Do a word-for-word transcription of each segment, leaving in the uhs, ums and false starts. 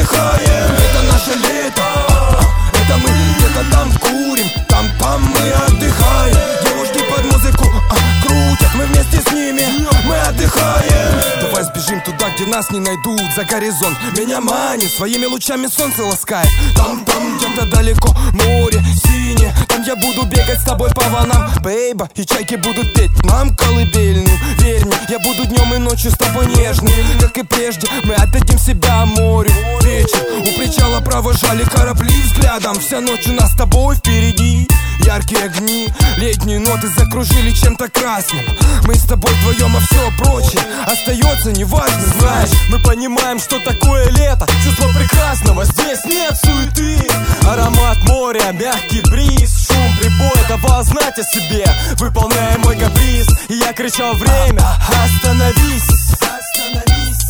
отдыхаем. Это наше лето, это мы где-то там курим, там-там мы отдыхаем. Девушки под музыку а, крутят, мы вместе с ними, мы отдыхаем. Давай сбежим туда, где нас не найдут, за горизонт меня манит, своими лучами солнце ласкает. Там-там где-то далеко море синее, там я буду бегать с тобой по волнам, бейба, и чайки будут петь нам колыбельную. Верь мне, я буду днем и ночью с тобой нежным, как и прежде, мы отдадим себя морю. Вечер, у причала провожали корабли взглядом, вся ночь у нас с тобой впереди. Яркие огни, летние ноты закружили чем-то красным. Мы с тобой вдвоем, а все прочее остается неважным. Знаешь, мы понимаем, что такое лето, чувство прекрасного, здесь нет суеты. Аромат моря, мягкий бриз, шум прибоя давал знать о себе, выполняя мой каприз. И я кричал: время, остановись, остановись.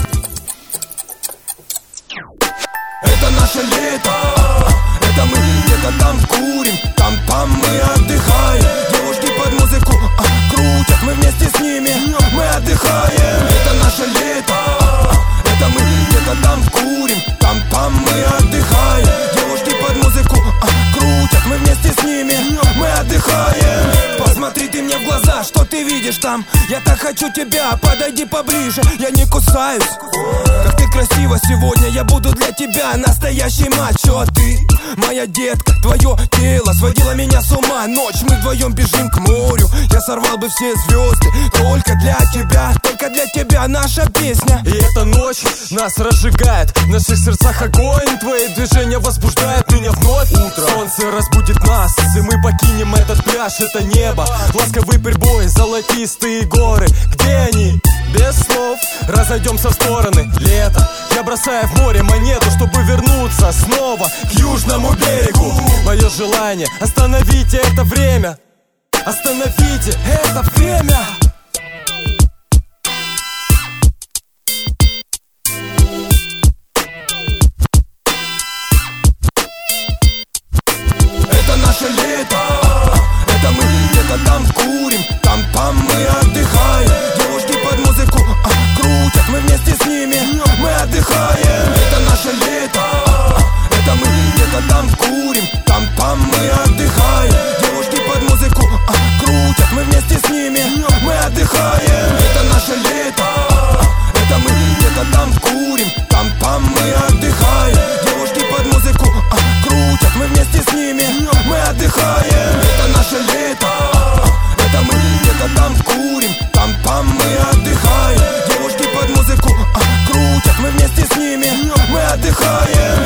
Это наше лето, это мы где-то там курим, там-там мы отдыхаем. Девушки под музыку а, крутят, мы вместе с ними, мы отдыхаем. Это наше лето, это мы где-то там курим, там-там мы отдыхаем. Девушки под музыку а, крутят, мы вместе с ними, мы отдыхаем. Посмотри ты мне в глаза, что ты видишь там? Я так хочу тебя, подойди поближе, я не кусаюсь. Как ты красива сегодня, я буду для тебя настоящий мачо. А ты, моя детка, твое тело сводило меня с ума. Ночь, мы вдвоем бежим к морю, я сорвал бы все звезды только для тебя, только для тебя наша песня. И эта ночь нас разжигает, в наших сердцах огонь, твои движения возбуждают меня вновь. Утро, солнце разбудит нас, и мы покинем этот пляж, это небо. Ласковый прибой, золотистые горы, где они? Без слов разойдемся в стороны. Лето, я бросаю в море монету, чтобы вернуться снова к южному берегу. Мое желание, остановите это время, остановите это время. Это наше лето, это мы где-то там курим, там-там мы отдыхаем. Девушки под музыку а, крутят, мы вместе с ними, мы отдыхаем. Это наше лето, это мы где-то там курим, там-там мы отдыхаем. Девушки под музыку а, крутят, мы вместе с ними, мы отдыхаем. Это наше лето, это мы где-то там курим, там-там мы отдыхаем. Девушки под музыку а, крутят, мы вместе с ними, мы отдыхаем. Это наше лето, это мы где-то там курим, там-там мы отдыхаем. Девушки под музыку а, крутят, мы вместе с ними, мы отдыхаем.